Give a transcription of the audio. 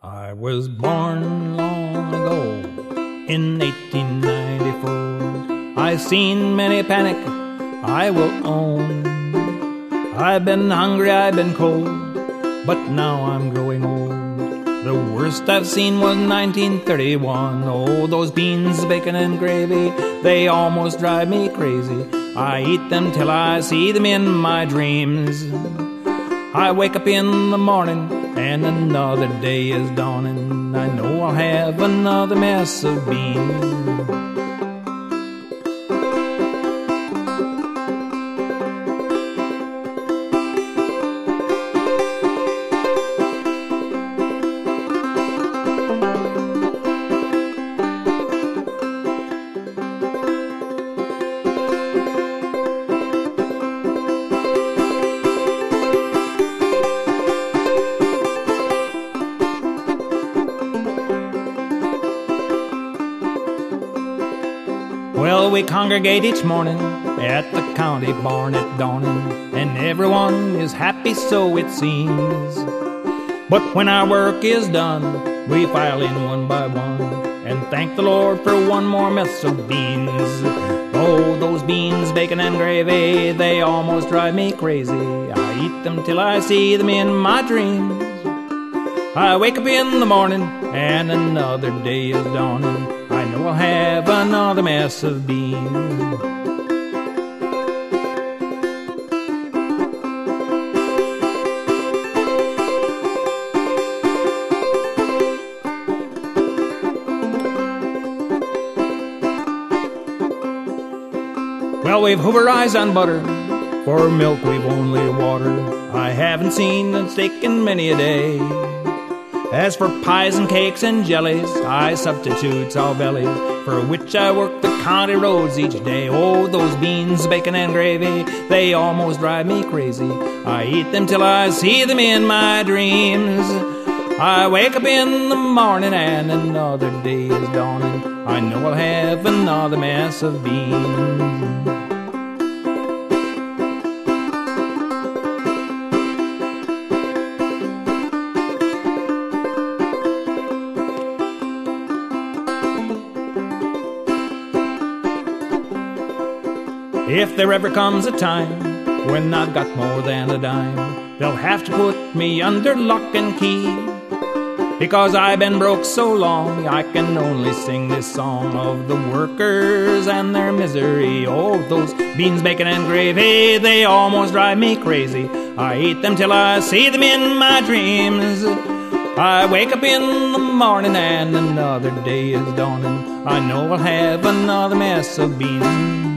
I was born long ago in 1894. I seen many panic, I will own. I've been hungry, I've been cold, but now I'm growing old. The worst I've seen was 1931. Oh, those beans, bacon and gravy, they almost drive me crazy. I eat them till I see them in my dreams. I wake up in the morning and another day is dawning. I know I'll have another mess of beans. Well, we congregate each morning at the county barn at dawning, and everyone is happy, so it seems. But when our work is done, we file in one by one and thank the Lord for one more mess of beans. Oh, those beans, bacon and gravy, they almost drive me crazy. I eat them till I see them in my dreams. I wake up in the morning and another day is dawning. I know I'll have another mess of beans. Well, we've Hooverized on butter, for milk we've only water. I haven't seen a steak in many a day. As for pies and cakes and jellies, I substitute our bellies, for which I work the county roads each day. Oh, those beans, bacon and gravy, they almost drive me crazy. I eat them till I see them in my dreams. I wake up in the morning and another day is dawning. I know I'll have another mess of beans. If there ever comes a time when I've got more than a dime, they'll have to put me under lock and key. Because I've been broke so long, I can only sing this song of the workers and their misery. Oh, those beans, bacon and gravy, they almost drive me crazy. I eat them till I see them in my dreams. I wake up in the morning and another day is dawning. I know I'll have another mess of beans.